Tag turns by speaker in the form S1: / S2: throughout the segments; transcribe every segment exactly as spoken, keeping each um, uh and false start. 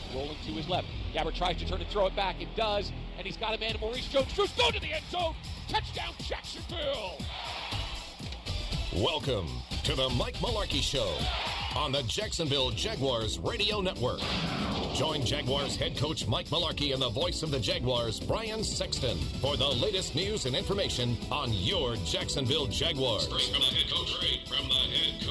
S1: rolling to his left. Gabbert tries to turn and throw it back and does, and he's got a man, Maurice Jones-Drew, go to the end zone. Touchdown, Jacksonville.
S2: Welcome to the Mike Mularkey Show on the Jacksonville Jaguars Radio Network. Join Jaguars head coach Mike Mularkey and the voice of the Jaguars, Brian Sexton, for the latest news and information on your Jacksonville Jaguars. Straight from the head coach. Straight from the head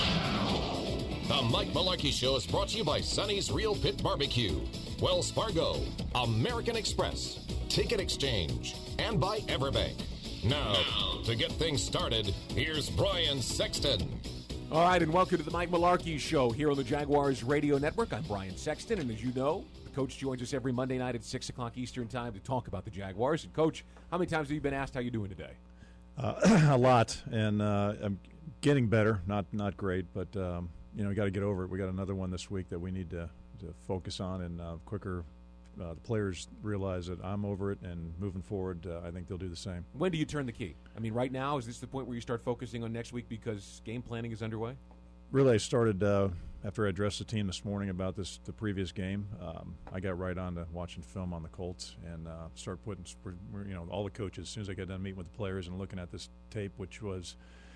S2: coach. The Mike Mularkey Show is brought to you by Sonny's Real Pit Barbecue, Wells Fargo, American Express, Ticket Exchange, and by Everbank. Now, to get things started, here's Brian Sexton.
S3: All right, and welcome to the Mike Mularkey Show here on the Jaguars Radio Network. I'm Brian Sexton, and as you know, the coach joins us every Monday night at six o'clock Eastern Time to talk about the Jaguars. And, Coach, how many times have you been asked how you're doing today?
S4: Uh, a lot, and uh, I'm getting better. Not not great, but, um, you know, we got to get over it. We got another one this week that we need to, to focus on, and uh, quicker uh, the players realize that I'm over it, and moving forward, uh, I think they'll do the same.
S3: When do you turn the key? I mean, right now, is this the point where you start focusing on next week because game planning is underway?
S4: Really, I started uh, after I addressed the team this morning about this the previous game. Um, I got right on to watching film on the Colts and uh, start putting, you know, all the coaches. As soon as I got done meeting with the players and looking at this tape, which was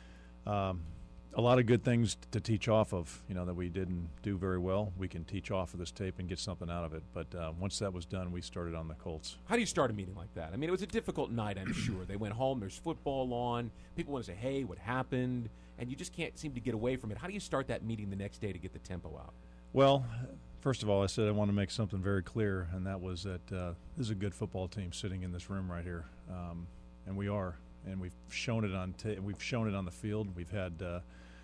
S4: um, a lot of good things to teach off of, you know, that we didn't do very well. We can teach off of this tape and get something out of it. But uh, once that was done, we started on the Colts.
S3: How do you start a meeting like that? I mean, it was a difficult night, I'm sure. They went home, there's football on, people want to say, hey, what happened? And you just can't seem to get away from it. How do you start that meeting the next day to get the tempo out?
S4: Well, first of all, I said I want to make something very clear, and that was that uh, this is a good football team sitting in this room right here, um, and we are, and we've shown it on ta- we've shown it on the field. We've had uh,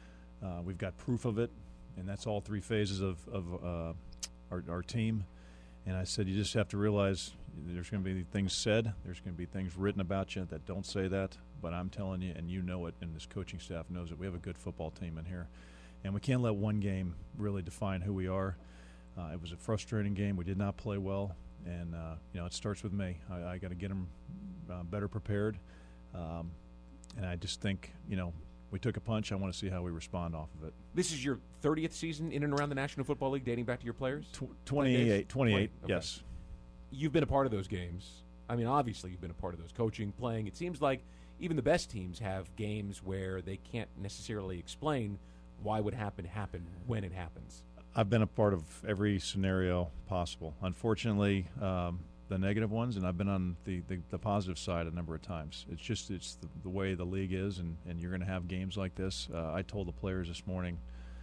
S4: uh, we've got proof of it, and that's all three phases of, of uh, our, our team. And I said you just have to realize there's going to be things said, there's going to be things written about you that don't say that. But I'm telling you, and you know it, and this coaching staff knows it, we have a good football team in here. And we can't let one game really define who we are. Uh, it was a frustrating game. We did not play well. And, uh, you know, it starts with me. I, I got to get them uh, better prepared. Um, and I just think, you know, we took a punch. I want to see how we respond off of it.
S3: This is your thirtieth season in and around the National Football League, dating back to your players?
S4: Tw- twenty-eight. twenty-eight,
S3: okay.
S4: Yes.
S3: You've been a part of those games. I mean, obviously you've been a part of those coaching, playing. It seems like even the best teams have games where they can't necessarily explain why what happened happened when it happens.
S4: I've been a part of every scenario possible. Unfortunately, um, the negative ones, and I've been on the, the, the positive side a number of times. It's just it's the, the way the league is, and, and you're going to have games like this. Uh, I told the players this morning,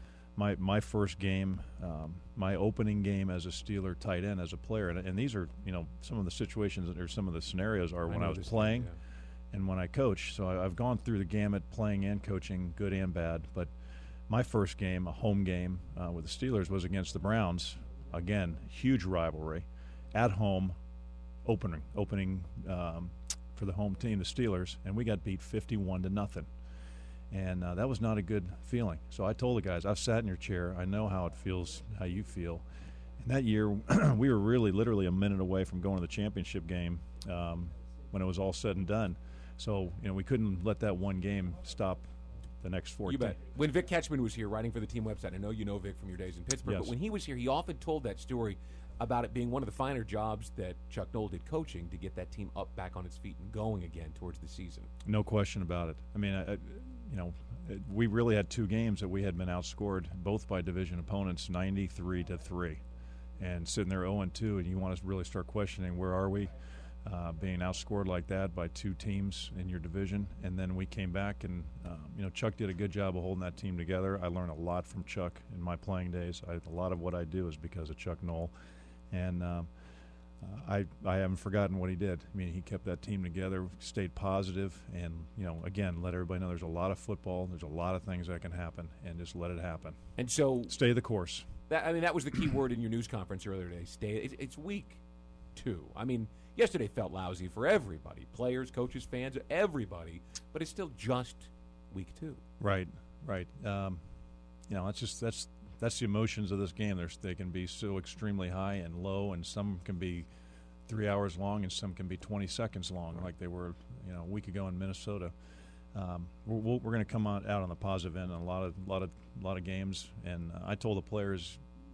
S4: my my first game, um, my opening game as a Steeler tight end, as a player, and, and these are, you know, some of the situations or some of the scenarios are when I was playing.
S3: Thing, yeah.
S4: And when I coach, so I, I've gone through the gamut, playing and coaching, good and bad. But my first game, a home game uh, with the Steelers, was against the Browns. Again, huge rivalry, at home, opening, opening um, for the home team, the Steelers, and we got beat fifty-one to nothing. And uh, that was not a good feeling. So I told the guys, I've sat in your chair. I know how it feels, how you feel. And that year, we were really, literally a minute away from going to the championship game um, when it was all said and done. So, you know, we couldn't let that one game stop the next fourteen.
S3: You bet. When Vic Ketchman was here writing for the team website, I know you know Vic from your days in Pittsburgh,
S4: Yes.
S3: but when he was here, he often told that story about it being one of the finer jobs that Chuck Noll did coaching to get that team up back on its feet and going again towards the season.
S4: No question about it. I mean, I, I, you know, it, we really had two games that we had been outscored, both by division opponents, ninety-three to three. And sitting there oh and two, and you want to really start questioning, where are we? Uh, being outscored like that by two teams in your division. And then we came back, and um, you know, Chuck did a good job of holding that team together. I learned a lot from Chuck in my playing days. I, a lot of what I do is because of Chuck Noll, and um, uh, I I haven't forgotten what he did. I mean, he kept that team together, stayed positive, and, you know, again, let everybody know there's a lot of football, there's a lot of things that can happen, and just let it happen.
S3: And so
S4: Stay the course.
S3: That, I mean, that was the key word in your news conference earlier today. Stay. It's, it's week two. I mean, yesterday felt lousy for everybody, players, coaches, fans, everybody, but it's still just week two.
S4: Right, right. Um, you know, that's just that's that's the emotions of this game. There's, they can be so extremely high and low, and some can be three hours long, and some can be twenty seconds long, like they were, you know, a week ago in Minnesota. Um, we're we're going to come out, out on the positive end in a lot of lot of lot of games, and uh, I told the players,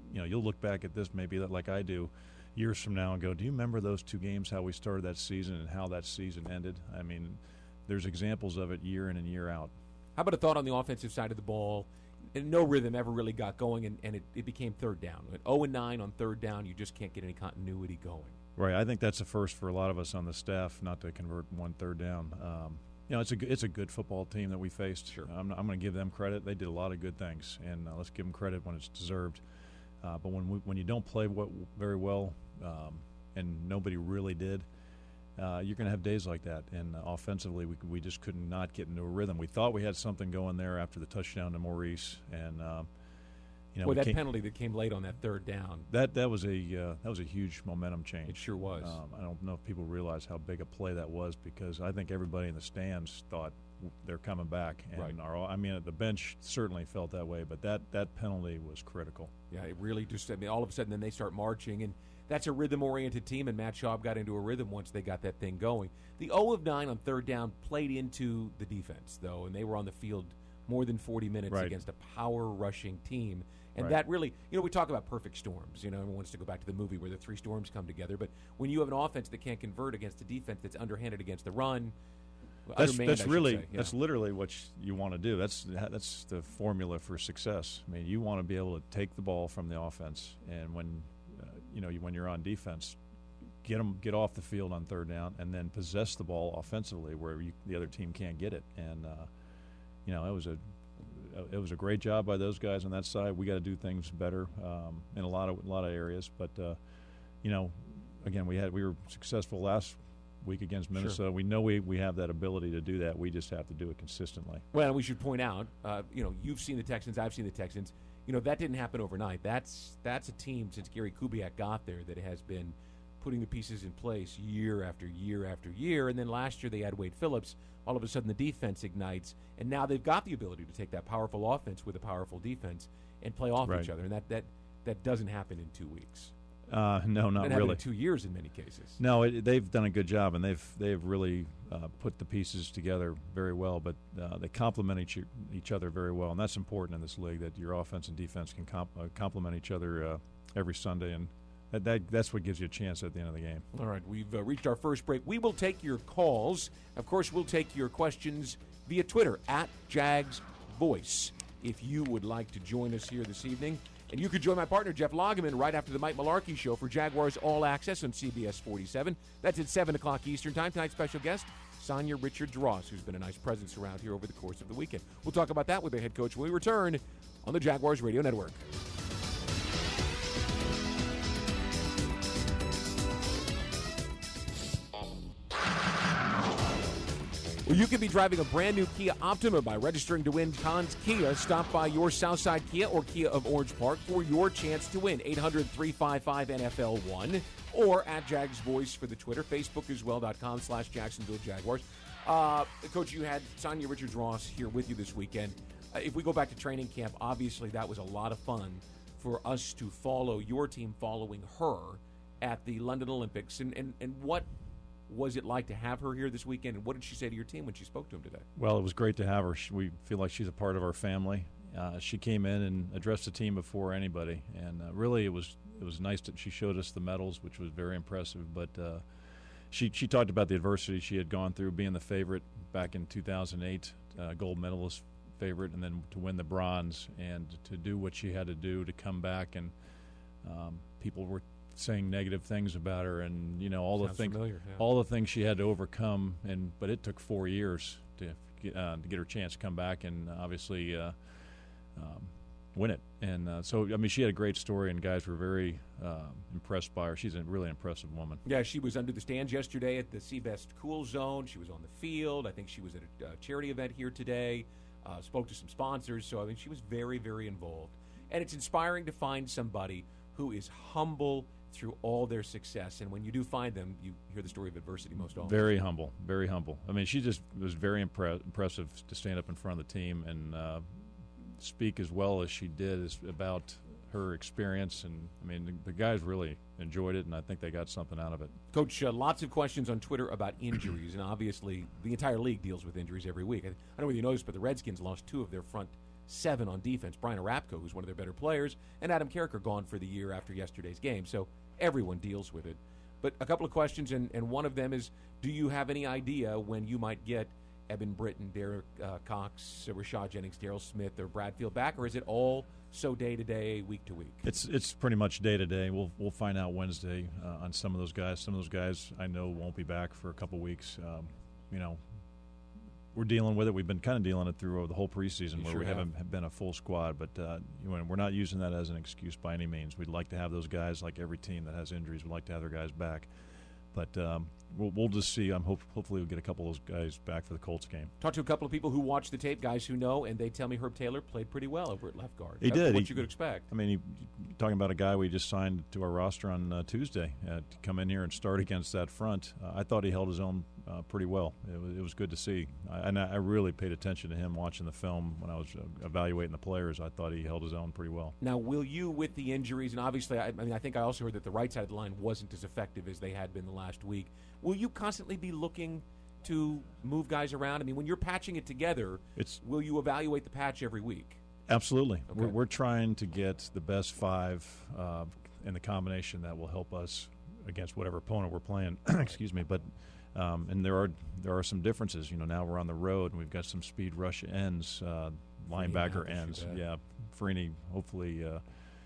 S4: you know, you'll look back at this maybe like I do years from now and go, do you remember those two games, how we started that season and how that season ended? I mean, there's examples of it year in and year out.
S3: How about a thought on the offensive side of the ball? And no rhythm ever really got going, and, and it, it became third down. At oh and nine on third down, you just can't get any continuity going.
S4: Right. I think that's a first for a lot of us on the staff, not to convert one third down. Um, you know, it's a g- it's a good football team that we faced.
S3: Sure.
S4: I'm, I'm going to give them credit. They did a lot of good things, and uh, let's give them credit when it's deserved. Uh, but when we, when you don't play what, very well, um, and nobody really did, uh, you're going to have days like that. And uh, offensively, we we just could not get into a rhythm. We thought we had something going there after the touchdown to Maurice, and uh, you know,
S3: Boy, that
S4: came,
S3: penalty that came late on that third down.
S4: That that was a uh, that was a huge momentum change.
S3: It sure was.
S4: Um, I don't know if people realize how big a play that was, because I think everybody in the stands thought they're coming back, and
S3: Right.
S4: our, I mean, the bench certainly felt that way. But that, that penalty was critical.
S3: Yeah, it really just, I mean, all of a sudden then they start marching, and that's a rhythm-oriented team, and Matt Schaub got into a rhythm once they got that thing going. The oh of nine on third down played into the defense, though, and they were on the field more than forty minutes
S4: Right.
S3: against a power-rushing team. And
S4: Right.
S3: that really, you know, we talk about perfect storms. You know, everyone wants to go back to the movie where the three storms come together. But when you have an offense that can't convert against a defense that's underhanded against the run,
S4: That's
S3: undermanned,
S4: that's
S3: I should
S4: really
S3: say, yeah.
S4: that's literally what you want to do. That's that's the formula for success. I mean, you want to be able to take the ball from the offense, and when uh, you know you, when you're on defense, get them get off the field on third down, and then possess the ball offensively where you, the other team can't get it. And uh, you know, it was a it was a great job by those guys on that side. We got to do things better um, in a lot of a lot of areas, but uh, you know, again, we had we were successful last week against Minnesota.
S3: Sure.
S4: We know we, we have that ability to do that. We just have to do it consistently.
S3: Well, we should point out, uh, you know, you've seen the Texans, I've seen the Texans. You know, that didn't happen overnight. That's that's a team since Gary Kubiak got there that has been putting the pieces in place year after year after year. And then last year they had Wade Phillips. All of a sudden the defense ignites, and now they've got the ability to take that powerful offense with a powerful defense and play off
S4: Right.
S3: each other. And that, that, that doesn't happen in two weeks.
S4: Uh, no, not
S3: It happened
S4: really.
S3: in two years in many cases.
S4: No, it, they've done a good job, and they've they've really uh, put the pieces together very well. But uh, they complement each each other very well, and that's important in this league, that your offense and defense can comp- uh, complement each other uh, every Sunday, and that, that that's what gives you a chance at the end of the game.
S3: All right, we've uh, reached our first break. We will take your calls. Of course, we'll take your questions via Twitter, at Jags Voice, if you would like to join us here this evening. And you could join my partner, Jeff Lageman, right after the Mike Malarkey Show for Jaguars All Access on C B S forty-seven. That's at seven o'clock Eastern Time. Tonight's special guest, Sonia Richards-Ross, who's been a nice presence around here over the course of the weekend. We'll talk about that with their head coach when we return on the Jaguars Radio Network. Well, you could be driving a brand new Kia Optima by registering to win Conn's Kia. Stop by your Southside Kia or Kia of Orange Park for your chance to win. eight hundred, three five five, N F L one or at Jags Voice for the Twitter. Facebook as well, dot com slash Jacksonville Jaguars. Uh, Coach, you had Sonia Richards-Ross here with you this weekend. Uh, if we go back to training camp, obviously that was a lot of fun for us to follow your team following her at the London Olympics. And, and, and what was it like to have her here this weekend, and what did she say to your team when she spoke to him today?
S4: Well, it was great to have her. She, we feel like she's a part of our family. Uh, she came in and addressed the team before anybody, and uh, really it was it was nice that she showed us the medals, which was very impressive. But uh, she she talked about the adversity she had gone through, being the favorite back in two thousand eight, uh, gold medalist favorite, and then to win the bronze, and to do what she had to do to come back, and um, people were saying negative things about her, and you know all
S3: Sounds
S4: the things,
S3: familiar, yeah.
S4: all the things she had to overcome, and but it took four years to get, uh, to get her chance to come back and obviously uh, um, win it. And uh, so I mean, she had a great story, and guys were very um, impressed by her. She's a really impressive woman.
S3: Yeah, she was under the stands yesterday at the Seabest Cool Zone. She was on the field. I think she was at a uh, charity event here today. Uh, spoke to some sponsors. So I mean, she was very, very involved, and it's inspiring to find somebody who is humble through all their success. And when you do find them, you hear the story of adversity most often.
S4: Very humble, very humble. I mean, she just was very impre- impressive to stand up in front of the team and uh, speak as well as she did as, about her experience. And, I mean, the, the guys really enjoyed it, and I think they got something out of it.
S3: Coach, uh, lots of questions on Twitter about injuries, and obviously the entire league deals with injuries every week. I, I don't know whether you noticed, but the Redskins lost two of their front seven on defense. Brian Arapko, who's one of their better players, and Adam Carricker gone for the year after yesterday's game. So everyone deals with it. But a couple of questions, and, and one of them is, do you have any idea when you might get Eben Britton, Derek uh, Cox, uh, Rashad Jennings, Daryl Smith, or Bradfield back, or is it all so day to day, week to week?
S4: It's it's pretty much day to day. We'll we'll find out Wednesday uh, on some of those guys. Some of those guys I know won't be back for a couple weeks. Um, you know, we're dealing with it. We've been kind of dealing it through the whole preseason,
S3: You
S4: where
S3: sure
S4: we
S3: have.
S4: haven't been a full squad. But uh, you know, we're not using that as an excuse by any means. We'd like to have those guys, like every team that has injuries, we'd like to have their guys back. But um, we'll, we'll just see. I'm hope, hopefully we'll get a couple of those guys back for the Colts game.
S3: Talked to a couple of people who watch the tape, guys who know, and they tell me Herb Taylor played pretty well over at left guard.
S4: He
S3: That's
S4: did.
S3: What
S4: He-
S3: you could expect.
S4: I mean, he, talking about a guy we just signed to our roster on uh, Tuesday uh, to come in here and start against that front. Uh, I thought he held his own uh, pretty well. It was, it was good to see. I, and I, I really paid attention to him watching the film when I was uh, evaluating the players. I thought he held his own pretty well.
S3: Now, will you, with the injuries, and obviously, I, I mean, I think I also heard that the right side of the line wasn't as effective as they had been the last week. Will you constantly be looking to move guys around? I mean, when you're patching it together,
S4: It's
S3: will you evaluate the patch every week?
S4: Absolutely.
S3: Okay.
S4: We're, we're trying to get the best five uh, in the combination that will help us against whatever opponent we're playing. Excuse me. But um, and there are there are some differences. You know, now we're on the road and we've got some speed rush ends, uh, linebacker
S3: Freeney,
S4: ends.
S3: bad.
S4: Yeah, Freeney, hopefully. Uh,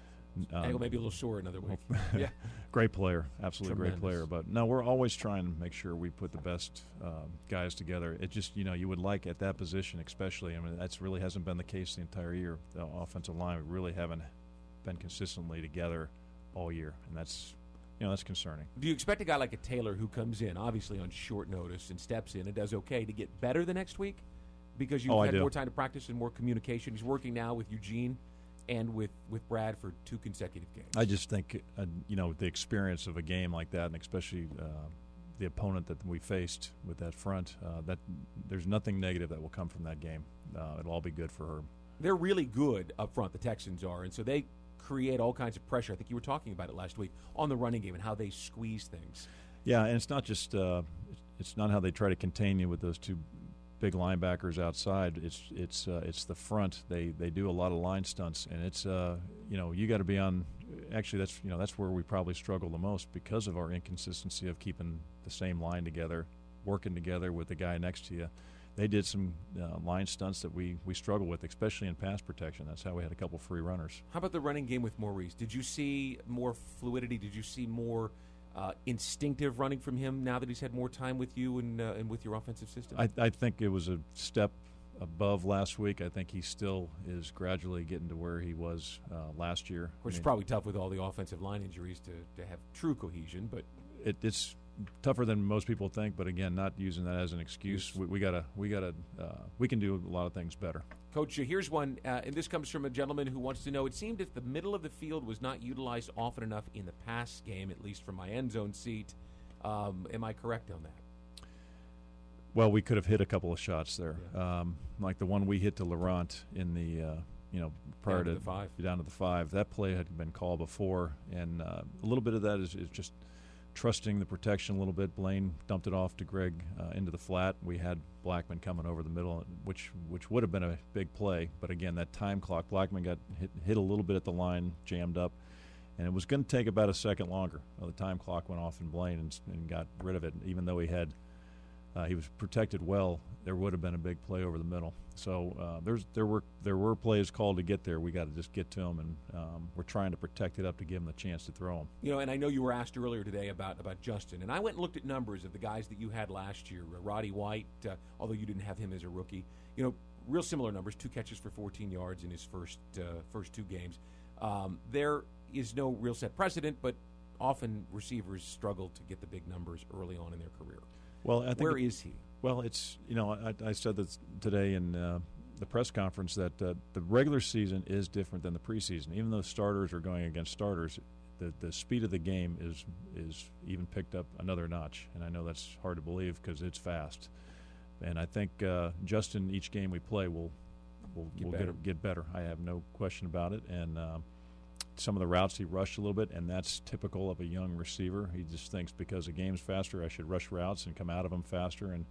S4: um,
S3: Angle may be a little sore another week. yeah.
S4: Great player, absolutely
S3: Tremendous.
S4: great player. But no, we're always trying to make sure we put the best uh, guys together. It just, you know, you would like at that position, especially. I mean, that's really hasn't been the case the entire year. The offensive line, we really haven't been consistently together all year, and that's, you know, that's concerning.
S3: Do you expect a guy like a Taylor who comes in, obviously on short notice, and steps in and does okay, to get better the next week? Because you've
S4: Oh, I
S3: had
S4: do.
S3: more time to practice and more communication. He's working now with Eugene and with, with Brad for two consecutive games.
S4: I just think, uh, you know, the experience of a game like that, and especially uh, the opponent that we faced with that front, uh, that there's nothing negative that will come from that game. Uh, it'll all be good for Herb.
S3: They're really good up front, the Texans are, and so they create all kinds of pressure. I think you were talking about it last week on the running game and how they squeeze things.
S4: Yeah, and it's not just uh, it's not how they try to contain you with those two big linebackers outside. It's it's uh, it's the front. They they do a lot of line stunts, and it's uh, you know, you got to be on. Actually, that's you know that's where we probably struggle the most because of our inconsistency of keeping the same line together, working together with the guy next to you. They did some uh, line stunts that we we struggle with, especially in pass protection. That's how we had a couple free runners.
S3: How about the running game with Maurice? Did you see more fluidity? Did you see more uh, instinctive running from him now that he's had more time with you and uh, and with your offensive system?
S4: I, I think it was a step above last week. I think he still is gradually getting to where he was uh, last year.
S3: Which
S4: I
S3: is
S4: mean,
S3: probably tough with all the offensive line injuries to, to have true cohesion, but
S4: it, it's tougher than most people think. But again, not using that as an excuse.
S3: Yes.
S4: We, we gotta, we gotta, uh, we can do a lot of things better.
S3: Coach, here's one, uh, and this comes from a gentleman who wants to know, it seemed that the middle of the field was not utilized often enough in the pass game, at least from my end zone seat. Um, am I correct on that?
S4: Well, we could have hit a couple of shots there,
S3: Yeah.
S4: um, like the one we hit to Laurent in the, uh, you know, prior
S3: Down to
S4: to
S3: the five.
S4: down to the five. That play had been called before, and uh, a little bit of that is, is just trusting the protection a little bit. Blaine dumped it off to Greg uh, into the flat. We had Blackman coming over the middle, which which would have been a big play. But again, that time clock, Blackman got hit, hit a little bit at the line, jammed up, and it was going to take about a second longer. Well, the time clock went off in Blaine and, and got rid of it. Even though he had uh, he was protected well, there would have been a big play over the middle. So uh, there's there were there were plays called to get there. We got to just get to them, and um, we're trying to protect it up to give them the chance to throw them.
S3: You know, and I know you were asked earlier today about, about Justin, and I went and looked at numbers of the guys that you had last year. Uh, Roddy White, uh, although you didn't have him as a rookie, you know, real similar numbers, two catches for fourteen yards in his first uh, first two games. Um, there is no real set precedent, but often receivers struggle to get the big numbers early on in their career.
S4: Well, I think
S3: Where
S4: it-
S3: is he?
S4: Well, it's, you know, I, I said this today in uh, the press conference that uh, the regular season is different than the preseason. Even though starters are going against starters, the the speed of the game is is even picked up another notch. And I know that's hard to believe because it's fast. And I think uh, Justin, each game we play, will will
S3: Get
S4: will
S3: better.
S4: get get better. I have no question about it. And uh, some of the routes he rushed a little bit, and that's typical of a young receiver. He just thinks because the game's faster, I should rush routes and come out of them faster. And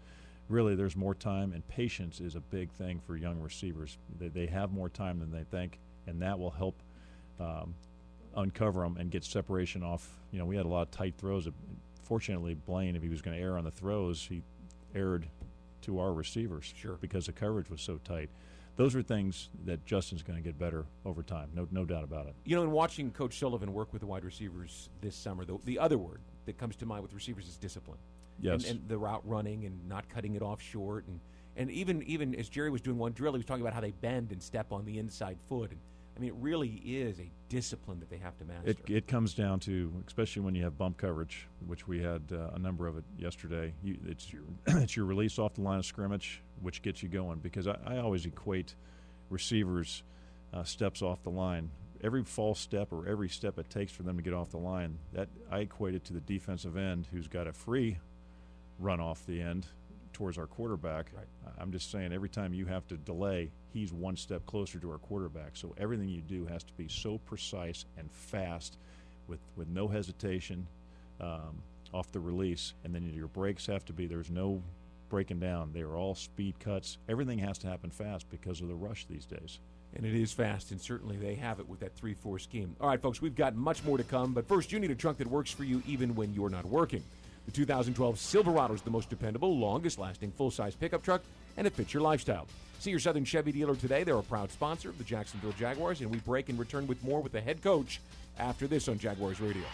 S4: really there's more time, and patience is a big thing for young receivers. They, they have more time than they think, and that will help um, uncover them and get separation off. You know, we had a lot of tight throws. Fortunately, Blaine, if he was going to err on the throws, he erred to our receivers
S3: sure.
S4: because the coverage was so tight. Those are things that Justin's going to get better over time, no no doubt about it.
S3: You know, in watching Coach Sullivan work with the wide receivers this summer, the, the other word that comes to mind with receivers is discipline.
S4: Yes.
S3: And, and the route running and not cutting it off short. And, and even even as Jerry was doing one drill, he was talking about how they bend and step on the inside foot. And I mean, it really is a discipline that they have to master.
S4: It, it comes down to, especially when you have bump coverage, which we had uh, a number of it yesterday. You, it's your it's your release off the line of scrimmage, which gets you going. Because I, I always equate receivers' uh, steps off the line. Every false step or every step it takes for them to get off the line, that I equate it to the defensive end who's got a free run off the end towards our quarterback.
S3: Right.
S4: I'm just saying, every time you have to delay, he's one step closer to our quarterback. So everything you do has to be so precise and fast, with, with no hesitation um, off the release. And then your breaks have to be, there's no breaking down. They are all speed cuts. Everything has to happen fast because of the rush these days.
S3: And it is fast, and certainly they have it with that three four scheme. All right, folks, we've got much more to come, but first, you need a truck that works for you even when you're not working. The two thousand twelve Silverado is the most dependable, longest-lasting full-size pickup truck, and it fits your lifestyle. See your Southern Chevy dealer today. They're a proud sponsor of the Jacksonville Jaguars, and we break and return with more with the head coach after this on Jaguars Radio.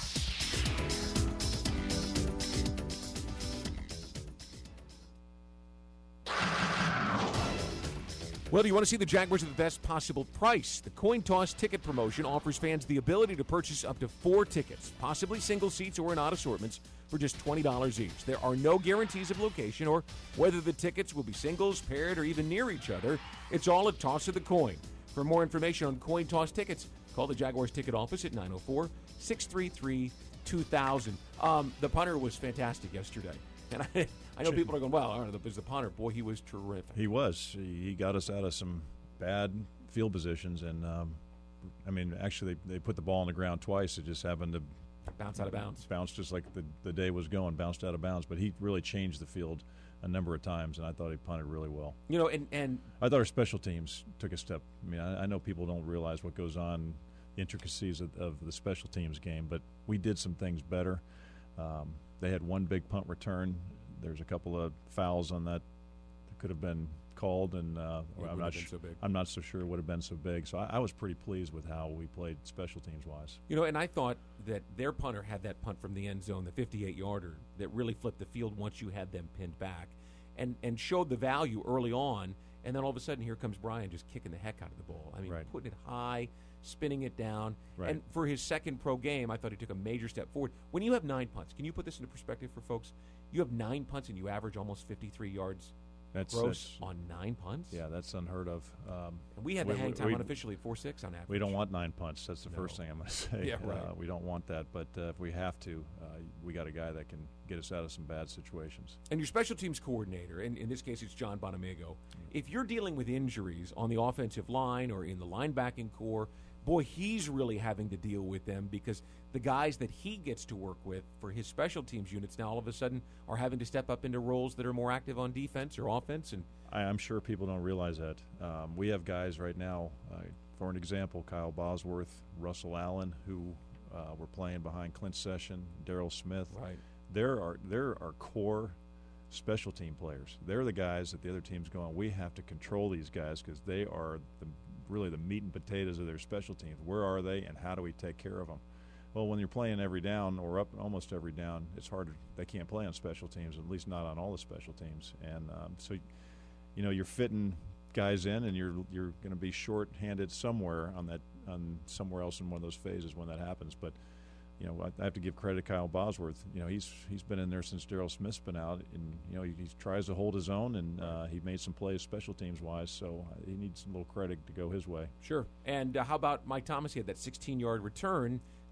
S3: Well, do you want to see the Jaguars at the best possible price? The Coin Toss ticket promotion offers fans the ability to purchase up to four tickets, possibly single seats or in odd assortments, for just twenty dollars each. There are no guarantees of location or whether the tickets will be singles, paired, or even near each other. It's all a toss of the coin. For more information on Coin Toss tickets, call the Jaguars ticket office at nine oh four, six three three, two thousand. Um, the punter was fantastic yesterday. And I, I know people are going, well, all right, there's the punter. Boy, he was terrific.
S4: He was. He, he got us out of some bad field positions. And, um, I mean, actually, they, they put the ball on the ground twice. It just happened to
S3: bounce out of bounds.
S4: Bounce just like the, the day was going, bounced out of bounds. But he really changed the field a number of times, and I thought he punted really well.
S3: You know, and, and
S4: I thought our special teams took a step. I mean, I, I know people don't realize what goes on, the intricacies of, of the special teams game, but we did some things better. Um, they had one big punt return. There's a couple of fouls on that that could have been called, and uh, I'm not sure.
S3: So
S4: I'm not so sure it would have been so big. So I, I was pretty pleased with how we played special teams wise.
S3: You know, and I thought that their punter had that punt from the end zone, the fifty-eight yarder, that really flipped the field once you had them pinned back, and and showed the value early on. And then all of a sudden, here comes Brian just kicking the heck out of the ball. I mean,
S4: right.
S3: putting it high, spinning it down.
S4: Right.
S3: And for his second pro game, I thought he took a major step forward. When you have nine punts, can you put this into perspective for folks? You have nine punts and you average almost fifty-three yards
S4: that's,
S3: gross
S4: that's,
S3: on nine punts?
S4: Yeah, that's unheard of. Um,
S3: and we had
S4: we,
S3: the hang time
S4: we,
S3: unofficially at four six on average.
S4: We don't want nine punts. That's the
S3: no.
S4: first thing I'm going to say.
S3: Yeah, right.
S4: Uh, we don't want that. But uh, if we have to, uh, we got a guy that can get us out of some bad situations.
S3: And your special teams coordinator, and in this case it's John Bonamigo, if you're dealing with injuries on the offensive line or in the linebacking core, boy, he's really having to deal with them because the guys that he gets to work with for his special teams units now all of a sudden are having to step up into roles that are more active on defense or offense. And
S4: I, I'm sure people don't realize that. Um, we have guys right now, uh, for an example, Kyle Bosworth, Russell Allen, who uh, were playing behind Clint Session, Darrell Smith.
S3: Right.
S4: There are there are core special team players. They're the guys that the other team's going, we have to control these guys because they are the, really the meat and potatoes of their special teams. Where are they, and how do we take care of them? Well, when you're playing every down or up almost every down, it's hard. They can't play on special teams, at least not on all the special teams. And um, so, you know, you're fitting guys in, and you're you're going to be short-handed somewhere on that on somewhere else in one of those phases when that happens. But you know, I have to give credit to Kyle Bosworth. You know, he's he's been in there since Darrell Smith's been out, and you know he, he tries to hold his own, and uh, he made some plays special teams wise. So uh, he needs a little credit to go his way.
S3: Sure. And uh, how about Mike Thomas? He had that sixteen-yard return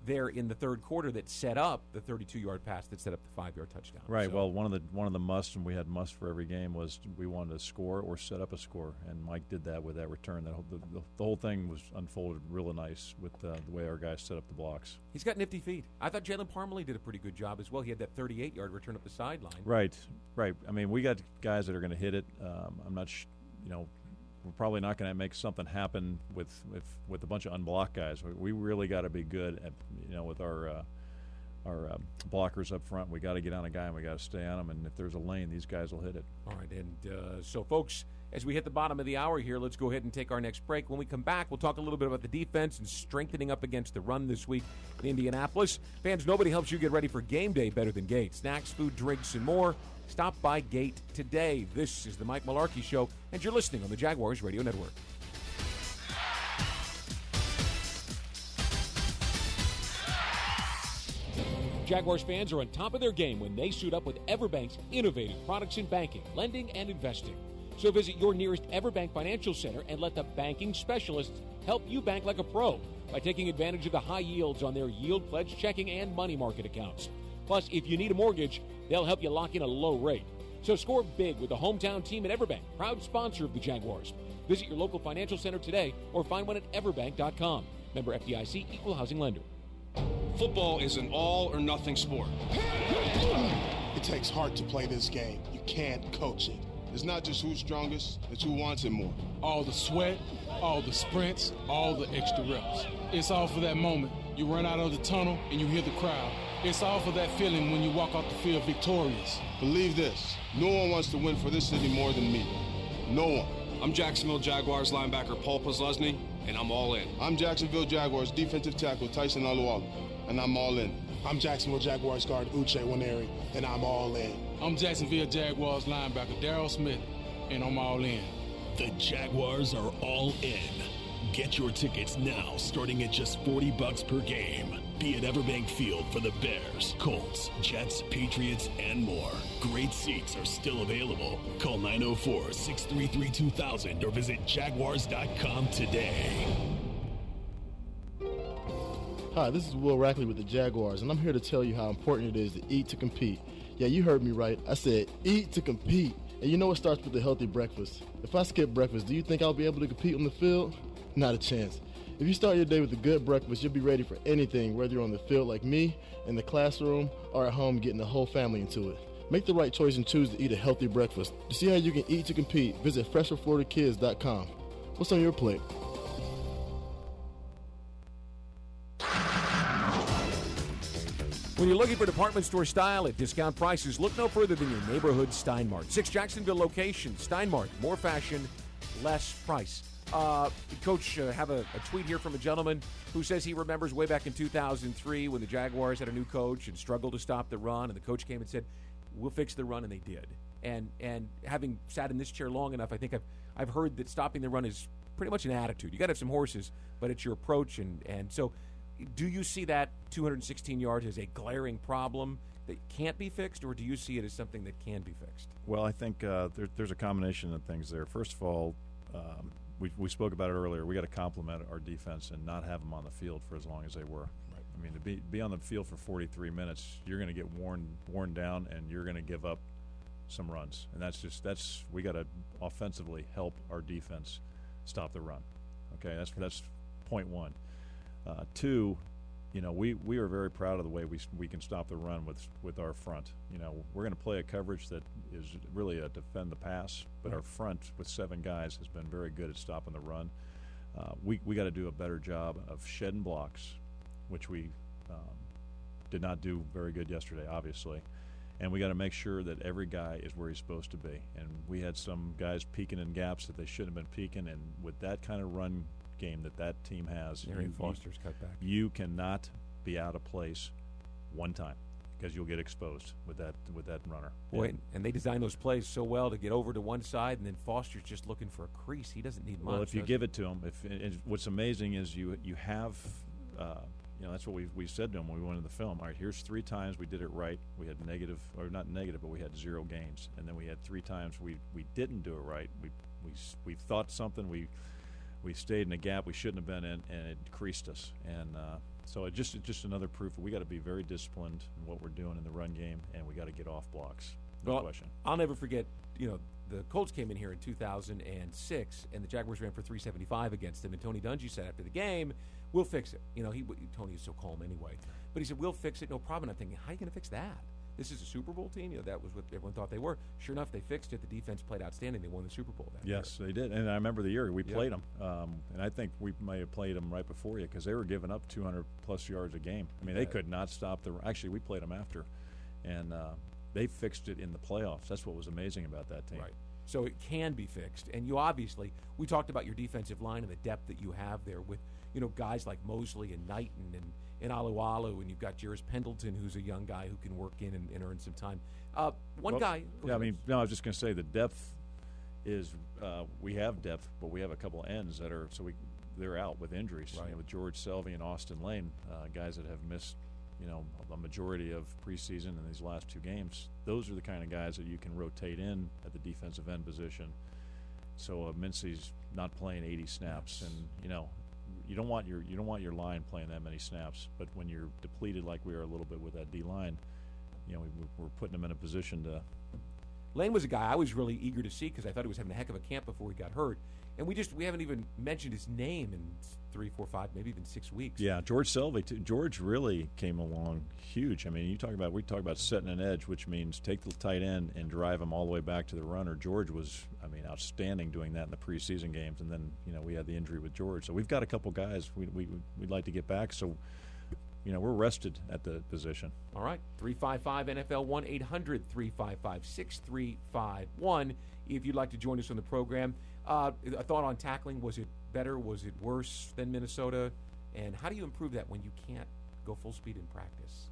S3: there in the third quarter that set up the thirty-two-yard pass that set up the five-yard touchdown.
S4: Right.
S3: So,
S4: well, one of the one of the musts, and we had must for every game, was we wanted to score or set up a score, and Mike did that with that return. That whole, the, the, the whole thing was unfolded really nice with uh, the way our guys set up the blocks.
S3: he's got nifty feet. I thought Jalen Parmalee did a pretty good job as well. He had that thirty-eight-yard return up the sideline.
S4: Right. Right. I mean, we got guys that are going to hit it. Um, I'm not, sh- you know. We're probably not going to make something happen with, with, with a bunch of unblocked guys. We, we really got to be good at, you know, with our uh, our uh, blockers up front. We got to get on a guy and we got to stay on him. And if there's a lane, these guys will hit it.
S3: All right, and uh, so, folks, as we hit the bottom of the hour here, let's go ahead and take our next break. When we come back, we'll talk a little bit about the defense and strengthening up against the run this week in Indianapolis. Fans, nobody helps you get ready for game day better than Gate. Snacks, food, drinks, and more. Stop by Gate today. This is the Mike Malarkey Show, and you're listening on the Jaguars Radio Network.
S1: Jaguars fans are on top of their game when they suit up with Everbank's innovative products in banking, lending, and investing. So visit your nearest Everbank Financial Center and let the banking specialists help you bank like a pro by taking advantage of the high yields on their Yield Pledge checking and money market accounts. Plus, if you need a mortgage, they'll help you lock in a low rate. So score big with the hometown team at Everbank, proud sponsor of the Jaguars. Visit your local financial center today or find one at everbank dot com. Member F D I C, Equal Housing Lender.
S5: Football is an all-or-nothing sport.
S6: It takes heart to play this game. You can't coach it. It's not just who's strongest, it's who wants it more.
S7: All the sweat, all the sprints, all the extra reps. It's all for that moment. You run out of the tunnel and you hear the crowd. It's all for that feeling when you walk off the field victorious.
S6: Believe this, no one wants to win for this city more than me. No one.
S5: I'm Jacksonville Jaguars linebacker Paul Posluszny, and I'm all in.
S6: I'm Jacksonville Jaguars defensive tackle Tyson Alualu, and I'm all in.
S8: I'm Jacksonville Jaguars guard Uche Nwaneri, and I'm all in.
S7: I'm Jacksonville Jaguars linebacker Darryl Smith, and I'm all in.
S9: The Jaguars are all in. Get your tickets now, starting at just forty bucks per game. Be at Everbank Field for the Bears, Colts, Jets, Patriots, and more. Great seats are still available. Call nine oh four, six three three, two thousand or visit jaguars dot com today.
S8: Hi, this is Will Rackley with the Jaguars, and I'm here to tell you how important it is to eat to compete. Yeah, you heard me right. I said eat to compete. And you know it starts with a healthy breakfast. If I skip breakfast, do you think I'll be able to compete on the field? Not a chance. If you start your day with a good breakfast, you'll be ready for anything, whether you're on the field like me, in the classroom, or at home getting the whole family into it. Make the right choice and choose to eat a healthy breakfast. To see how you can eat to compete, visit fresh for florida kids dot com. What's on your plate?
S3: When you're looking for department store style at discount prices, look no further than your neighborhood Steinmart. Six Jacksonville locations. Steinmart, more fashion, less price. Uh, Coach, uh, have a, a tweet here from a gentleman who says he remembers way back in two thousand three when the Jaguars had a new coach and struggled to stop the run, and the coach came and said, we'll fix the run, and they did. And and having sat in this chair long enough, I think I've I've heard that stopping the run is pretty much an attitude. You got to have some horses, but it's your approach. And, and so do you see that two hundred sixteen yards as a glaring problem that can't be fixed, or do you see it as something that can be fixed?
S4: Well, I think uh, there, there's a combination of things there. First of all, um, we, we spoke about it earlier. We got to compliment our defense and not have them on the field for as long as they were. Right. I mean, to be be on the field for forty-three minutes, you're going to get worn worn down, and you're going to give up some runs. And that's just that's we got to offensively help our defense stop the run. Okay, that's that's point one. Uh, two, you know, we, we are very proud of the way we we can stop the run with with our front. You know, we're going to play a coverage that is really a defend the pass, but our front with seven guys has been very good at stopping the run. Uh, we we got to do a better job of shedding blocks, which we um, did not do very good yesterday, obviously. And we got to make sure that every guy is where he's supposed to be. And we had some guys peeking in gaps that they shouldn't have been peeking, and with that kind of run game that that team has,
S3: Arian Foster's cut back.
S4: You cannot be out of place one time because you'll get exposed with that with that runner.
S3: Boy, and, and they design those plays so well to get over to one side, and then Foster's just looking for a crease. He doesn't need much.
S4: Well, if you give it to him, if and what's amazing is you you have, uh, you know, that's what we we said to him when we went into the film. All right, here's three times we did it right. We had negative, or not negative, but we had zero gains, and then we had three times we we didn't do it right. We we we thought something we. We stayed in a gap we shouldn't have been in, and it creased us. And uh, So it just it's just another proof that we got to be very disciplined in what we're doing in the run game, and we got to get off blocks. No
S3: well,
S4: question.
S3: I'll never forget. You know, the Colts came in here in two thousand six, and the Jaguars ran for three seventy-five against them. And Tony Dungy said after the game, "We'll fix it." You know, he Tony is so calm anyway, but he said, "We'll fix it, no problem." I'm thinking, how are you going to fix that? This is a Super Bowl team. You know, that was what everyone thought they were. Sure enough, they fixed it. The defense played outstanding. They won the Super Bowl that year.
S4: Yes, they did. And I remember the year we
S3: yeah.
S4: played them. Um, and I think we may have played them right before you because they were giving up two hundred plus yards a game. I mean, yeah. they could not stop the – actually, we played them after. And uh, they fixed it in the playoffs. That's what was amazing about that team.
S3: Right. So it can be fixed. And you obviously – we talked about your defensive line and the depth that you have there with, you know, guys like Mosley and Knighton and – in Alualu, and you've got Jairus Pendleton, who's a young guy who can work in and, and earn some time. Uh, one
S4: well,
S3: guy.
S4: Yeah, I mean, no, I was just going to say the depth is uh, we have depth, but we have a couple of ends that are so we they're out with injuries.
S3: Right.
S4: You know, with George Selvey and Austin Lane, uh, guys that have missed, you know, a majority of preseason in these last two games. Those are the kind of guys that you can rotate in at the defensive end position. So uh, Mincy's not playing eighty snaps, and you know. You don't want your you don't want your line playing that many snaps, but when you're depleted like we are a little bit with that D line, you know we, we're putting them in a position to.
S3: Lane was a guy I was really eager to see because I thought he was having a heck of a camp before he got hurt, and we just we haven't even mentioned his name in three, four, five, maybe even six weeks.
S4: Yeah, George Selvey too. George really came along huge. I mean, you talk about we talk about setting an edge, which means take the tight end and drive him all the way back to the runner. George was, I mean, outstanding doing that in the preseason games, and then you know we had the injury with George, so we've got a couple guys we we we'd like to get back. So. You know, we're rested at the position.
S3: All right. three five five N F L, one eight hundred three five five six three five one. If you'd like to join us on the program. Uh, a thought on tackling. Was it better? Was it worse than Minnesota? And how do you improve that when you can't go full speed in practice?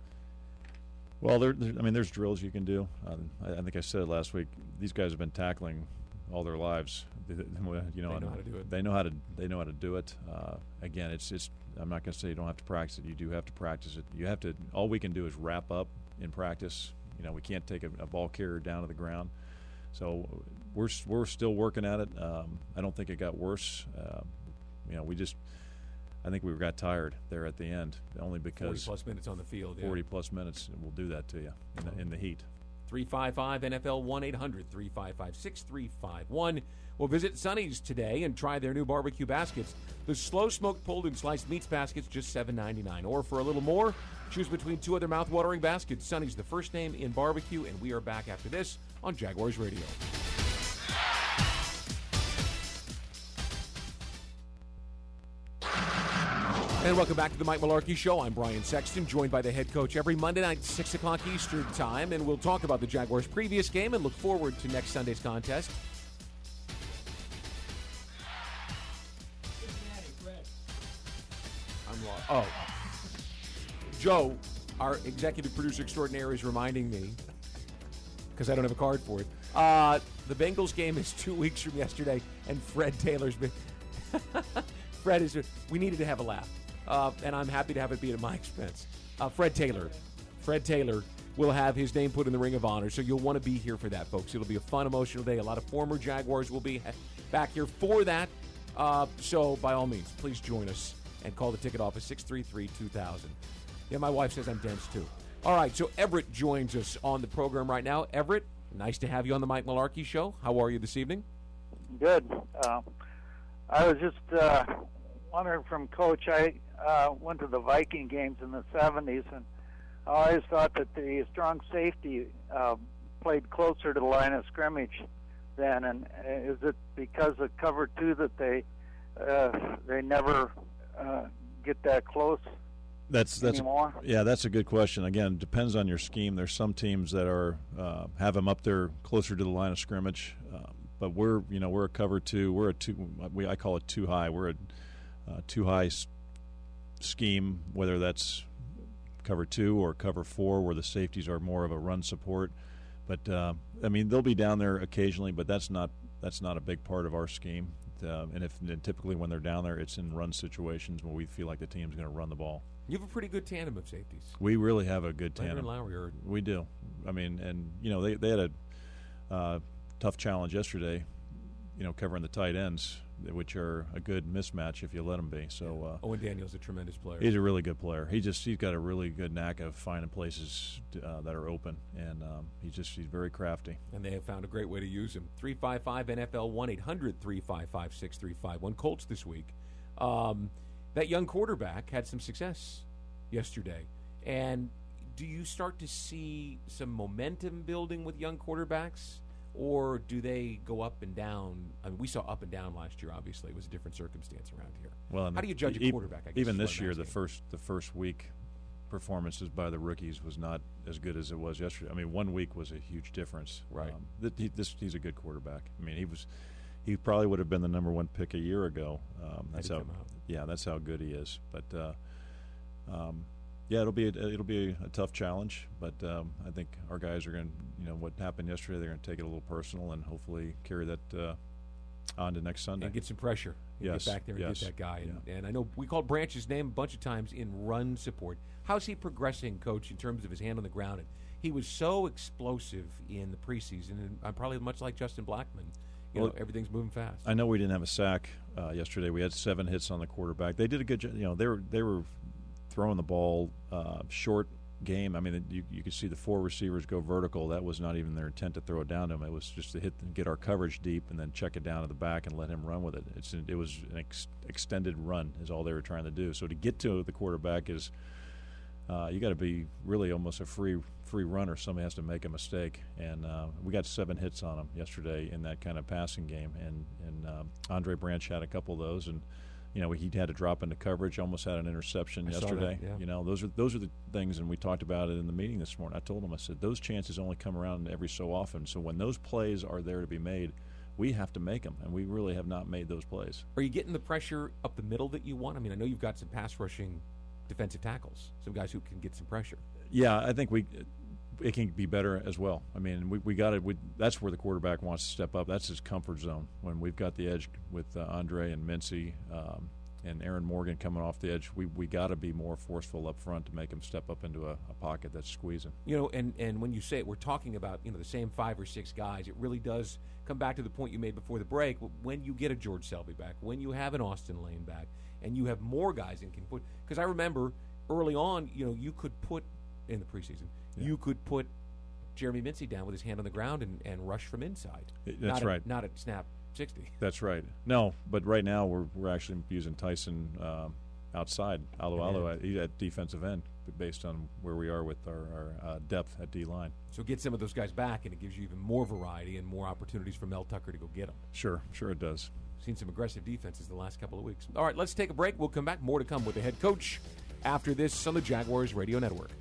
S4: Well, there, there, I mean, there's drills you can do. Um, I, I think I said it last week. These guys have been tackling all their lives. They, you know,
S3: they know how to do it.
S4: They know how to. They know how to do it. Uh, again, it's it's. I'm not going to say you don't have to practice it. You do have to practice it. You have to. All we can do is wrap up in practice. You know, we can't take a, a ball carrier down to the ground. So we're we're still working at it. Um, I don't think it got worse. Uh, you know, we just. I think we got tired there at the end, only because
S3: forty plus minutes on the field. Yeah.
S4: forty plus minutes will do that to you in the, in the heat.
S3: three five five N F L, one eight hundred three five five six three five one. We'll visit Sonny's today and try their new barbecue baskets. The slow smoked pulled and sliced meats baskets, just seven ninety-nine. Or for a little more, choose between two other mouth-watering baskets. Sonny's the first name in barbecue, and we are back after this on Jaguars Radio. And welcome back to the Mike Malarkey Show. I'm Brian Sexton, joined by the head coach every Monday night, six o'clock Eastern Time. And we'll talk about the Jaguars' previous game and look forward to next Sunday's contest. I'm lost. Oh. Joe, our executive producer extraordinaire, is reminding me, because I don't have a card for it, uh, the Bengals game is two weeks from yesterday, and Fred Taylor's been... Fred is... We needed to have a laugh. Uh, and I'm happy to have it be at my expense. Uh, Fred Taylor. Fred Taylor will have his name put in the Ring of Honor, so you'll want to be here for that, folks. It'll be a fun, emotional day. A lot of former Jaguars will be back here for that. Uh, so, by all means, please join us and call the ticket office, six three three two thousand. Yeah, my wife says I'm dense, too. All right, so Everett joins us on the program right now. Everett, nice to have you on the Mike Malarkey Show. How are you this evening?
S10: Good. Uh, I was just uh, wondering from Coach, I uh, went to the Viking games in the seventies, and I always thought that the strong safety uh, played closer to the line of scrimmage then, and is it because of cover two that they uh, they never uh, get that close?
S4: That's that's
S10: anymore?
S4: Yeah, that's a good question. Again, depends on your scheme. There's some teams that are uh, have them up there closer to the line of scrimmage, um, but we're you know we're a cover two. We're a two. We I call it too high. We're a uh, too high s- scheme, whether that's cover two or cover four, where the safeties are more of a run support. But uh, I mean, they'll be down there occasionally, but that's not that's not a big part of our scheme. Uh, and if and typically when they're down there, it's in run situations where we feel like the team's going to run the ball.
S3: You have a pretty good tandem of safeties.
S4: We really have a good tandem.
S3: Landry and Lowry are...
S4: We do. I mean, and you know they they had a uh, tough challenge yesterday. You know, covering the tight ends which are a good mismatch if you let them be. So uh,
S3: Owen Daniels is a tremendous player.
S4: He's a really good player. He just he's got a really good knack of finding places to, uh, that are open, and um, he's just he's very crafty.
S3: And they have found a great way to use him. three five five N F L one eight hundred three five five six three five one. Colts this week. Um, that young quarterback had some success yesterday, and do you start to see some momentum building with young quarterbacks? Or do they go up and down? I mean, we saw up and down last year. Obviously, it was a different circumstance around here.
S4: Well,
S3: how do you judge
S4: e-
S3: a quarterback? I guess
S4: even this year, the first the first week performances by the rookies was not as good as it was yesterday. I mean, one week was a huge difference.
S3: Right.
S4: Um, th- he, this, he's a good quarterback. I mean, he was he probably would have been the number one pick a year ago. Um, that's how yeah, that's how good he is. But uh, um, yeah, it'll be a, it'll be a, a tough challenge, but um, I think our guys are going to, you know, what happened yesterday, they're going to take it a little personal and hopefully carry that uh, on to next Sunday.
S3: And get some pressure. And
S4: yes.
S3: Get back there and
S4: yes.
S3: get that guy. And,
S4: yeah.
S3: and I know we called Branch's name a bunch of times in run support. How's he progressing, Coach, in terms of his hand on the ground? And he was so explosive in the preseason, and I'm probably much like Justin Blackman. You
S4: well,
S3: know, everything's moving fast.
S4: I know we didn't have a sack uh, yesterday. We had seven hits on the quarterback. They did a good job. You know, they were they were throwing the ball uh, short game. I mean, you, you could see the four receivers go vertical. That was not even their intent to throw it down to him. It was just to hit, get our coverage deep, and then check it down to the back and let him run with it. It's it was an ex- extended run is all they were trying to do. So to get to the quarterback is uh, you got to be really almost a free free runner. Somebody has to make a mistake, and uh, we got seven hits on him yesterday in that kind of passing game. And and um, Andre Branch had a couple of those, and you know, he had to drop into coverage, almost had an interception
S3: I
S4: yesterday.
S3: That, yeah.
S4: You know, those are those are the things, and we talked about it in the meeting this morning. I told him, I said, those chances only come around every so often. So when those plays are there to be made, we have to make them, and we really have not made those plays.
S3: Are you getting the pressure up the middle that you want? I mean, I know you've got some pass rushing defensive tackles, some guys who can get some pressure.
S4: Yeah, I think we it can be better as well. I mean, we we got it. That's where the quarterback wants to step up. That's his comfort zone. When we've got the edge with uh, Andre and Mincy um, and Aaron Morgan coming off the edge, we we got to be more forceful up front to make him step up into a, a pocket that's squeezing.
S3: You know, and, and when you say it, we're talking about, you know, the same five or six guys. It really does come back to the point you made before the break. When you get a George Selby back, when you have an Austin Lane back, and you have more guys in can put. Because I remember early on, you know, you could put in the preseason, yeah. you could put Jeremy Mincy down with his hand on the ground and, and rush from inside.
S4: That's
S3: not
S4: right.
S3: At, not at snap sixty.
S4: That's right. No, but right now we're we're actually using Tyson uh, outside, Alualu at, at defensive end, based on where we are with our, our uh, depth at D-line.
S3: So get some of those guys back, and it gives you even more variety and more opportunities for Mel Tucker to go get them.
S4: Sure, sure it does.
S3: Seen some aggressive defenses the last couple of weeks. All right, let's take a break. We'll come back. More to come with the head coach after this on the Jaguars Radio Network.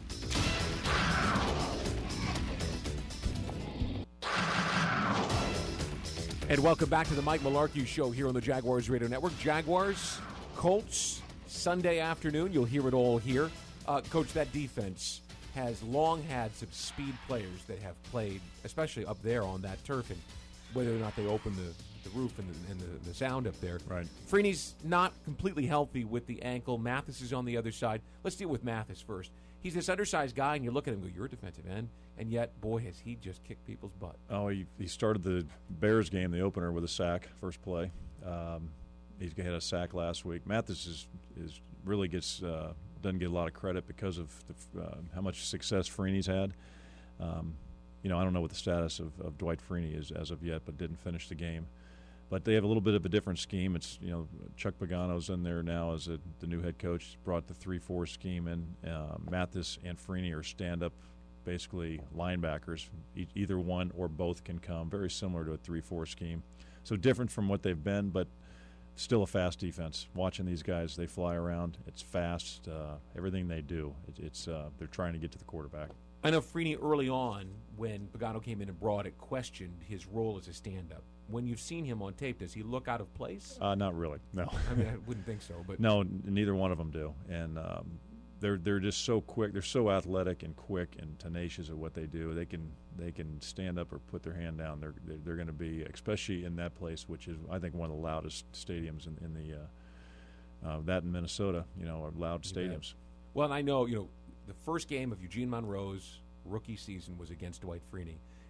S3: And welcome back to the Mike Malarkey Show here on the Jaguars Radio Network. Jaguars, Colts, Sunday afternoon. You'll hear it all here. Uh, Coach, that defense has long had some speed players that have played, especially up there on that turf, and whether or not they open the, the roof and, the, and the, the sound up there.
S4: Right.
S3: Freeney's not completely healthy with the ankle. Mathis is on the other side. Let's deal with Mathis first. He's this undersized guy, and you look at him and go, you're a defensive end, and yet, boy, has he just kicked people's butt.
S4: Oh, he, he started the Bears game, the opener, with a sack, first play. Um, he's had a sack last week. Mathis is, is really gets uh, doesn't get a lot of credit because of the, uh, how much success Freeney's had. Um, you know, I don't know what the status of, of Dwight Freeney is as of yet, but didn't finish the game. But they have a little bit of a different scheme. It's, you know, Chuck Pagano's in there now as a, the new head coach. Brought the three four scheme in. Uh, Mathis and Freeney are stand-up, basically linebackers. E- either one or both can come. Very similar to a three four scheme. So different from what they've been, but still a fast defense. Watching these guys, they fly around. It's fast. Uh, everything they do, it, it's uh, they're trying to get to the quarterback.
S3: I know Freeney early on, when Pagano came in and brought it, questioned his role as a stand-up. When you've seen him on tape, does he look out of place?
S4: Uh, not really, no.
S3: I mean, I wouldn't think so. But
S4: no, n- neither one of them do. And um, they're they're just so quick. They're so athletic and quick and tenacious at what they do. They can they can stand up or put their hand down. They're they're, they're going to be, especially in that place, which is I think one of the loudest stadiums in, in the uh, uh, that in Minnesota. You know, are loud stadiums.
S3: Yeah. Well, and I know you know the first game of Eugene Monroe's rookie season was against Dwight Freeney.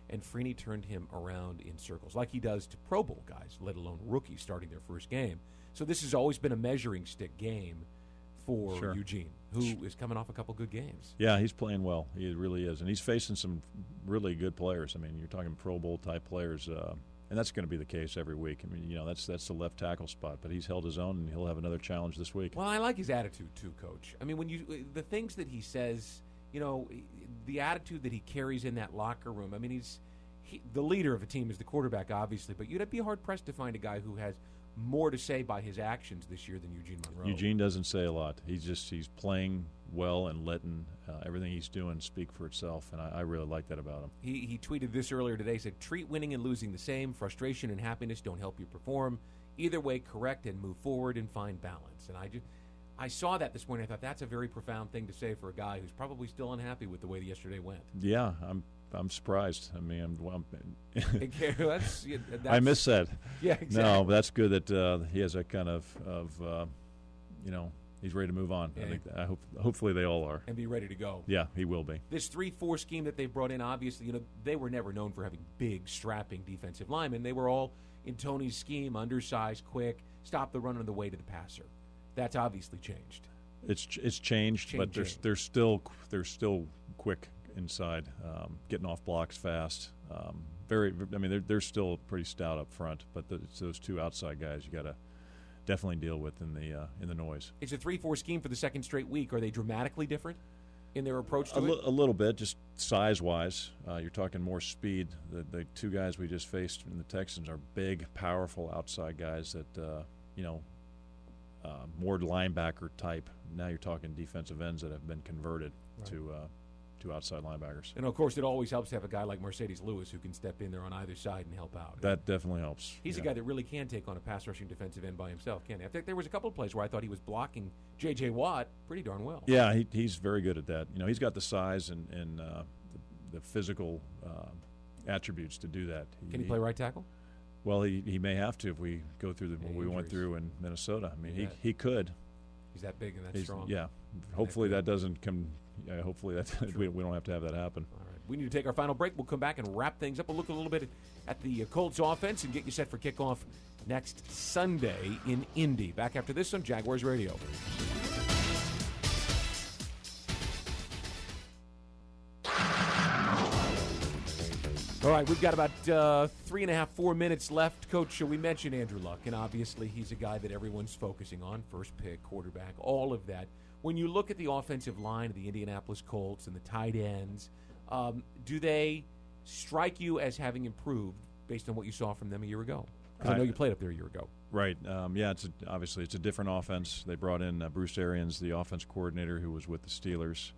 S3: and Freeney turned him around in circles, like he does to Pro Bowl guys, let alone rookies starting their first game. So this has always been a measuring stick game for
S4: Sure.
S3: Eugene, who is coming off a couple good games.
S4: Yeah, he's playing well. He really is. And he's facing some really good players. I mean, you're talking Pro Bowl-type players, uh, and that's going to be the case every week. I mean, you know, that's that's the left tackle spot, but he's held his own, and he'll have another challenge this week.
S3: Well, I like his attitude too, Coach. I mean, when you the things that he says, you know, the attitude that he carries in that locker room. I mean, he's he, the leader of a team is the quarterback, obviously, but you'd be hard-pressed to find a guy who has more to say by his actions this year than Eugene Monroe.
S4: Eugene doesn't say a lot. He's just he's playing well and letting uh, everything he's doing speak for itself, and I, I really like that about him.
S3: He, he tweeted this earlier today, said, treat winning and losing the same. Frustration and happiness don't help you perform. Either way, correct and move forward and find balance. And I just, I saw that this morning. I thought that's a very profound thing to say for a guy who's probably still unhappy with the way yesterday went.
S4: Yeah, I'm I'm surprised. I mean, I'm, I'm
S3: that's, yeah, that's,
S4: I miss that.
S3: Yeah, exactly.
S4: No, but that's good that uh, he has that kind of, of uh, you know, he's ready to move on.
S3: Yeah.
S4: I think I hope, hopefully they all are.
S3: And be ready to go.
S4: Yeah, he will be.
S3: This three four scheme that they've brought in, obviously, you know, they were never known for having big, strapping defensive linemen. They were all in Tony's scheme, undersized, quick, stop the run on the way to the passer. That's obviously changed.
S4: It's it's changed,
S3: Change,
S4: but they're,
S3: change.
S4: they're still they're still quick inside, um, getting off blocks fast. Um, very, I mean, they're they're still pretty stout up front, but the, it's those two outside guys you got to definitely deal with in the uh, in the noise.
S3: It's a three four scheme for the second straight week. Are they dramatically different in their approach to
S4: a,
S3: it?
S4: li- a little bit, just size wise. Uh, you're talking more speed. The, the two guys we just faced in the Texans are big, powerful outside guys that uh, you know. Uh, more linebacker type. Now you're talking defensive ends that have been converted
S3: Right.
S4: to uh, to outside linebackers.
S3: And, of course, it always helps to have a guy like Mercedes Lewis who can step in there on either side and help out.
S4: That definitely helps.
S3: He's
S4: yeah.
S3: a guy that really can take on a pass-rushing defensive end by himself, can't he? I think there was a couple of plays where I thought he was blocking J J. Watt pretty darn well.
S4: Yeah, he, he's very good at that. You know, he's got the size and, and uh, the, the physical uh, attributes to do that.
S3: Can he play right tackle?
S4: Well, he, he may have to if we go through the, what we went
S3: injuries.
S4: through in Minnesota. I mean, he,
S3: Yeah.
S4: he could.
S3: He's that big and that
S4: He's-
S3: strong.
S4: Yeah. Hopefully that doesn't come. Yeah, hopefully that we, we don't have to have that happen.
S3: All right. We need to take our final break. We'll come back and wrap things up. We'll look a little bit at the uh, Colts offense and get you set for kickoff next Sunday in Indy. Back after this on Jaguars Radio. All right, we've got about uh, three and a half, four minutes left. Coach, we mentioned Andrew Luck, and obviously he's a guy that everyone's focusing on, first pick, quarterback, all of that. When you look at the offensive line of the Indianapolis Colts and the tight ends, um, do they strike you as having improved based on what you saw from them a year ago? Because I, I know you played up there a year ago.
S4: Right. Um, yeah, it's a, obviously it's a different offense. They brought in uh, Bruce Arians, the offense coordinator, who was with the Steelers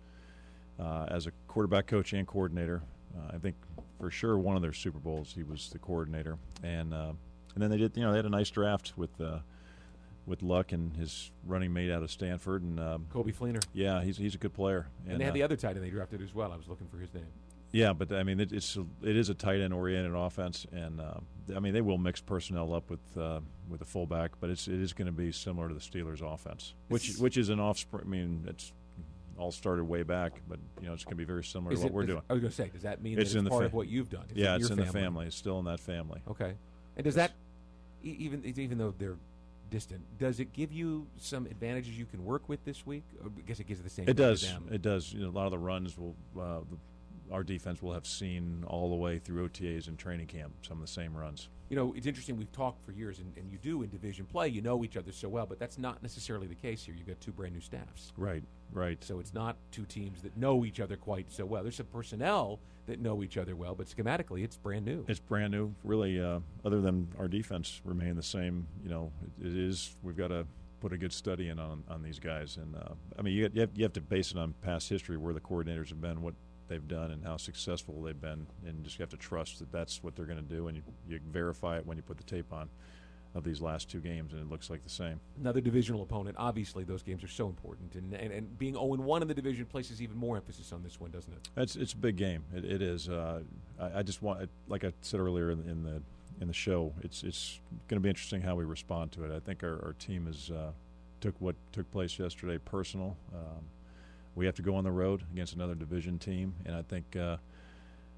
S4: uh, as a quarterback coach and coordinator. Uh, I think for sure one of their Super Bowls he was the coordinator, and uh, and then they did you know they had a nice draft with uh, with Luck and his running mate out of Stanford and um,
S3: Kobe Fleener.
S4: Yeah, he's he's a good player.
S3: And, and they had uh, the other tight end they drafted as well. I was looking for his name.
S4: Yeah, but I mean it, it's it is a tight end oriented offense, and uh, I mean they will mix personnel up with uh, with a fullback, but it's it is going to be similar to the Steelers' offense, which which is an offspring. I mean it's. all started way back, but you know it's going to be very similar
S3: is
S4: to what
S3: it,
S4: we're
S3: is,
S4: doing.
S3: I was going to say, does that mean
S4: it's
S3: that
S4: in
S3: it's
S4: the
S3: part
S4: fa-
S3: of what you've done? It's
S4: yeah,
S3: in
S4: it's
S3: your
S4: in
S3: family.
S4: the family. It's still in that family.
S3: Okay, and does that even even though they're distant, does it give you some advantages you can work with this week? Or I guess it gives it the same.
S4: It does.
S3: Them.
S4: It does. You know, a lot of the runs will. Uh, the, our defense will have seen all the way through O T As and training camp some of the same runs.
S3: You know, it's interesting. We've talked for years, and, and you do in division play. You know each other so well, but that's not necessarily the case here. You've got two brand new staffs.
S4: Right, right.
S3: So it's not two teams that know each other quite so well. There's some personnel that know each other well, but schematically, it's brand new.
S4: It's brand new. Really, uh, other than our defense remain the same, you know, it, it is. We've got to put a good study in on, on these guys. And, uh, I mean, you, you, have, you have to base it on past history, where the coordinators have been, what they've done and how successful they've been, and just have to trust that that's what they're going to do, and you, you verify it when you put the tape on of these last two games, and it looks like the same.
S3: Another divisional opponent. Obviously, those games are so important, and and, and being oh and one in the division places even more emphasis on this one, doesn't it?
S4: It's it's a big game. It, it is. Uh, I, I just want, like I said earlier in, in the in the show, it's it's going to be interesting how we respond to it. I think our, our team is uh, took what took place yesterday personal. Um, We have to go on the road against another division team, and I think uh,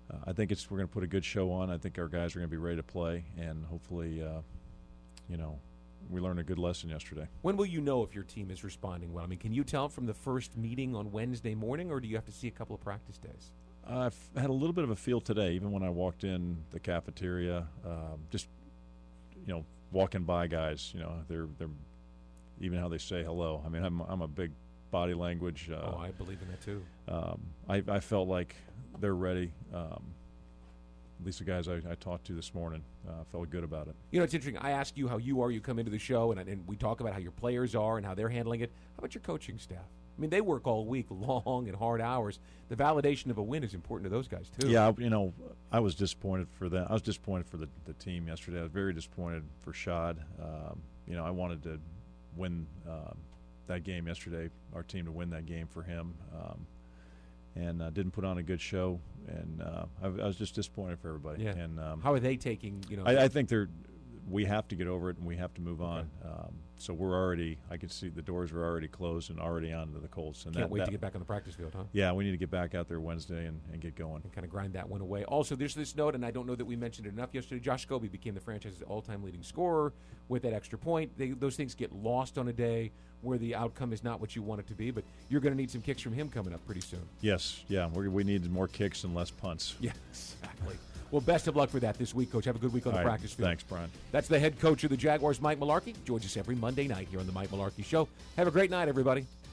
S4: uh, I think it's we're going to put a good show on. I think our guys are going to be ready to play, and hopefully, uh, you know, we learned a good lesson yesterday.
S3: When will you know if your team is responding well? I mean, can you tell from the first meeting on Wednesday morning, or do you have to see a couple of practice days?
S4: I've had a little bit of a feel today, even when I walked in the cafeteria, um, just, you know, walking by guys, you know, they're, they're even how they say hello. I mean, I'm, I'm a big body language. Uh,
S3: oh, I believe in that too.
S4: Um, I, I felt like they're ready. Um, at least the guys I, I talked to this morning uh, felt good about it.
S3: You know, it's interesting. I ask you how you are. You come into the show, and, and we talk about how your players are and how they're handling it. How about your coaching staff? I mean, they work all week, long and hard hours. The validation of a win is important to those guys, too.
S4: Yeah, you know, I was disappointed for them. I was disappointed for the, the team yesterday. I was very disappointed for Shad. Um, you know, I wanted to win um, that game yesterday, our team to win that game for him, um, and uh, didn't put on a good show. And uh, I, I was just disappointed for everybody.
S3: Yeah.
S4: And um,
S3: how are they taking, you know?
S4: I, I think they're we have to get over it, and we have to move
S3: Okay.
S4: on. Um, so we're already – I can see the doors are already closed and already on to the Colts. And
S3: Can't
S4: that,
S3: wait
S4: that,
S3: to get back on the practice field, huh?
S4: Yeah, we need to get back out there Wednesday and, and get going.
S3: And kind of grind that one away. Also, there's this note, and I don't know that we mentioned it enough yesterday. Josh Scobie became the franchise's all-time leading scorer with that extra point. They, those things get lost on a day where the outcome is not what you want it to be, but you're going to need some kicks from him coming up pretty soon.
S4: Yes, yeah, we we need more kicks and less punts.
S3: Yeah, exactly. Well, best of luck for that this week, Coach. Have a good week on
S4: All
S3: the
S4: right,
S3: practice field.
S4: Thanks, Brian.
S3: That's the head coach of the Jaguars, Mike Mularkey. Joins us every Monday night here on the Mike Mularkey Show. Have a great night, everybody.